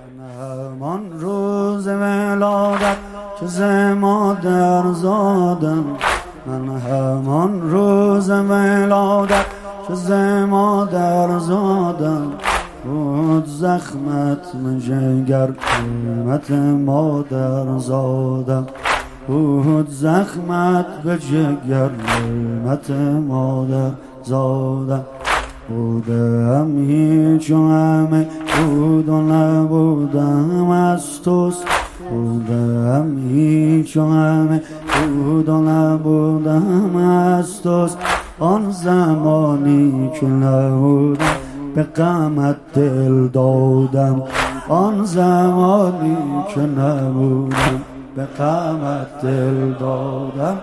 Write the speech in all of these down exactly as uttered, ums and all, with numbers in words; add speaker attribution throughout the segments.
Speaker 1: همان روز ولادت که ز مادر زادم، من همان روز ولادت که ز مادر زادم، بود زخمت من جگر قیمت مادر زادم، بود زخمت به جگر قیمت مادر زادم. بودم هیچ و همه بود و نبودم از توست، بودم هیچ و همه بود و نبودم از توست. آن زمانی که نبودم به غمت دل دادم، آن زمانی که نبودم به غمت دل دادم.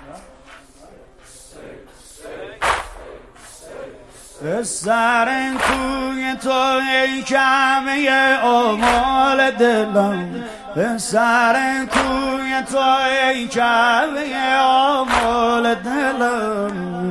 Speaker 1: به سر کوی تو ای کعبه آمال دلم، به سر کوی تو ای کعبه آمال دلم،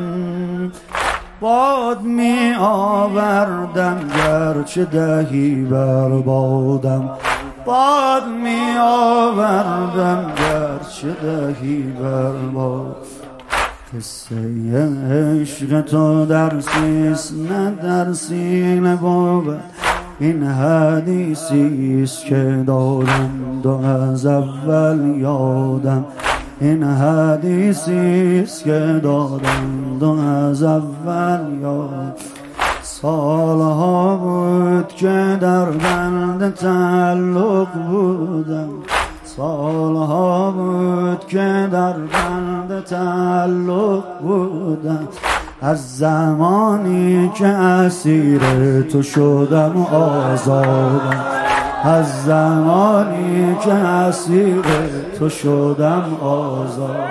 Speaker 1: باد می آوردم گرچه دهی بربادم، باد می آوردم گرچه دهی بربادم. قصه عشق تو در سیست نه در سینه بود، این حدیثیست که دارم دو از اول یادم، این حدیثیست که دارم دو از اول یادم. سالها بود که در بند تعلق بودم، سالها بود که در بند تعلق بودم، از زمانی که اسیر تو شدم آزادم، از زمانی که اسیر تو شدم آزادم.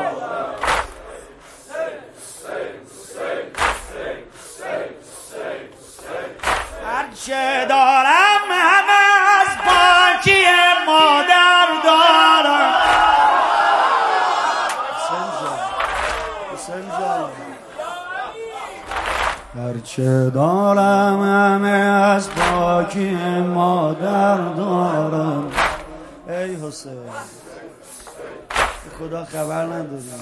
Speaker 1: هرچه دارم همه از پاکی مادر دارم. هرچه دارم همه از پاکی مادر دارم. ای حسین خدا خبر نداریم.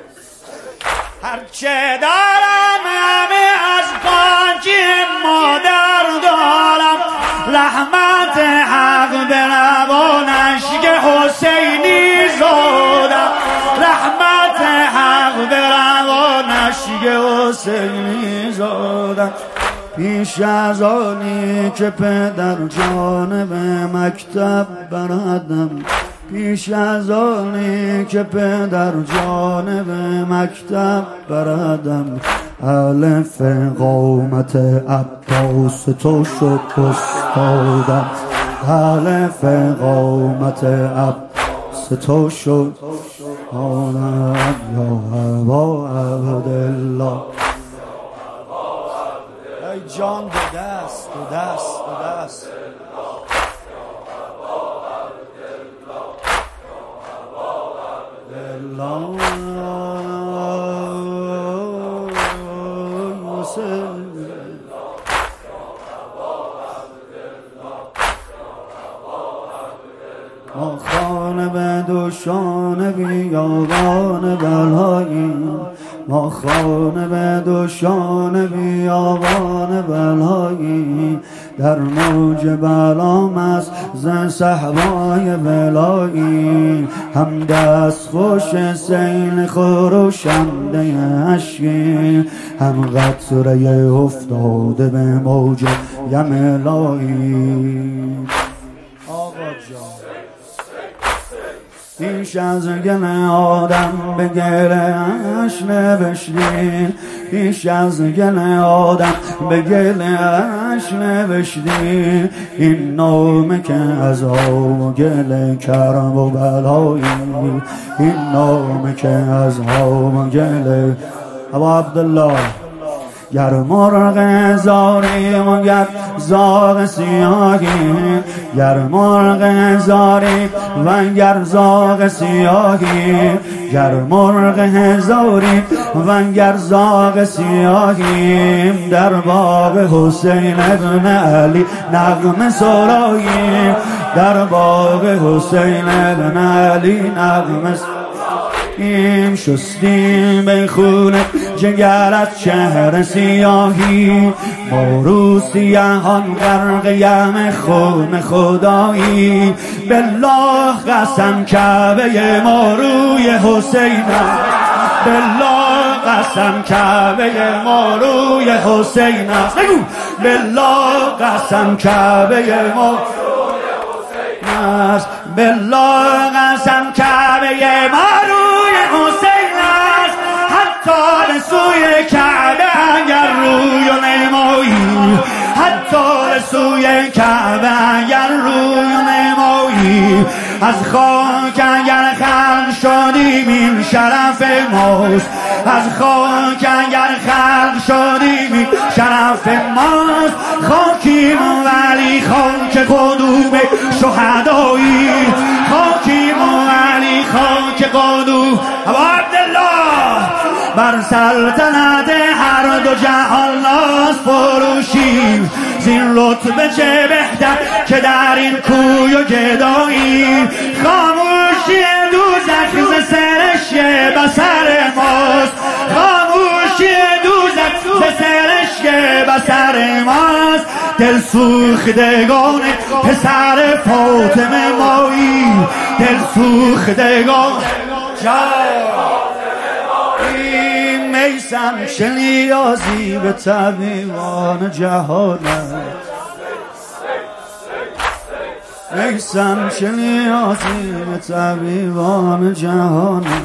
Speaker 1: هرچه دارم همه از پاکی مادر دارم، رحمت حق به روانش که حسینی زادم، رحمت حق به روانش که حسینی زادم. پیش از آنی که پدر جانب مکتب بردم، پیش از آنی که پدر جانب مکتب بردم، الف قامت عباس تو شد استادم، الف قامت عباس تو شد آدم. یا ابا عبدالله ای جان به دست به دست به دست. ما خانه به دوشان بیابان بلایی، ما خانه به دوشان بیابان بلایی، در موج بلام است ز صحرای بلایی، هم دست خوش سیل خروشنده اشکی، هم قطره افتاده به موج یم لایی. آقا جان پیش از گل آدم به گلش نوشتی، پیش از گل آدم به گلش نوشتی، این نامه که از آب و گل کرم و بلایی، این نامه که از آب و گل ابا عبدالله، گر مرغ زاری و گر زاغ سیاهی، گر مرغ زاری و گر زاغ سیاهی، گر مرغ زاری و گر زاغ سیاهیم، در باغ حسین ابن علی نغمه سراییم، در باغ حسین ابن علی نغمه سراییم. شستیم به خون جگرت چهره سیاهی، ما رو سیاهان غرق یم خون خدایی، بالله قسم کعبه ما روی حسین، بالله قسم کعبه ما روی حسین است، بگو بالله قسم کعبه ما روی حسین است، بالله قسم کعبه ما روی حسین است، حتی به سوی کعبه اگر روی نمایی، حتی به سوی کعبه اگر روی نمایی، از خاک اگر خلق شدیم این شرف ماست، از خاک اگر خلق شدیم این شرف ماست، خاکیم ولی خاک قدوم شهدایی، خاکیم ولی خاک قدوم ابا عبدالله، بر سلطنت هر دو جهان ناز فروشیم، زین رتبه چه بهتر که در این کوی و گدایی، خاموشی دوزخ ز سرشک بسر ماست، خاموشی دوزخ ز سرشک بسر ماست، دل سوختگان پسر فاطمه مایی، دل سوختگان میسم چه نیازی به طبیبان جهانم، میسم چه نیازی به طبیبان جهانم،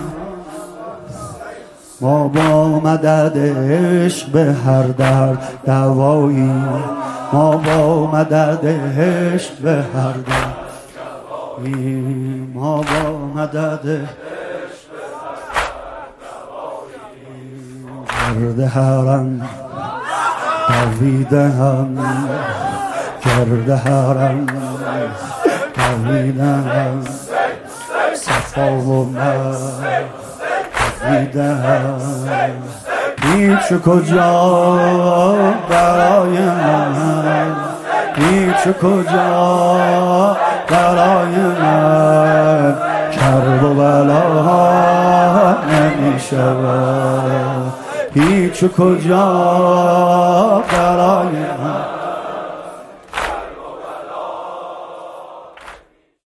Speaker 1: ما با مدد عشق به هر درد دوایی، ما با مدد عشق به هر درد دوایی، ما با مدد کرده حرم دویده هم، کرده حرم دویده هم، صفا و من دویده هم، هیچ کجا برای من، هیچ کجا برای من، کرب و بلا نمی شود، هیچ کجا برای